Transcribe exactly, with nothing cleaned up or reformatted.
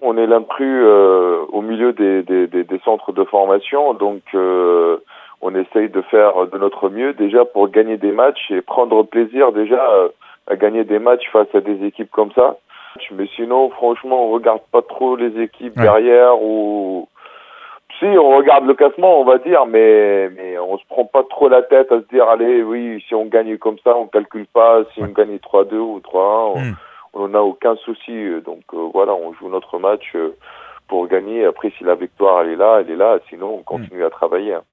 On est l'intrus euh, au milieu des, des, des, des centres de formation, donc euh, on essaye de faire de notre mieux déjà pour gagner des matchs et prendre plaisir déjà euh, à gagner des matchs face à des équipes comme ça. Mais sinon, franchement, on regarde pas trop les équipes ouais. derrière ou... Si, on regarde le classement, on va dire, mais, mais on se prend pas trop la tête à se dire, allez, oui, si on gagne comme ça, on calcule pas, si ouais. on gagne trois deux ou trois un, mm. on n'en a aucun souci. Donc euh, voilà, on joue notre match euh, pour gagner. Après, si la victoire, elle est là, elle est là, sinon on continue mm. à travailler.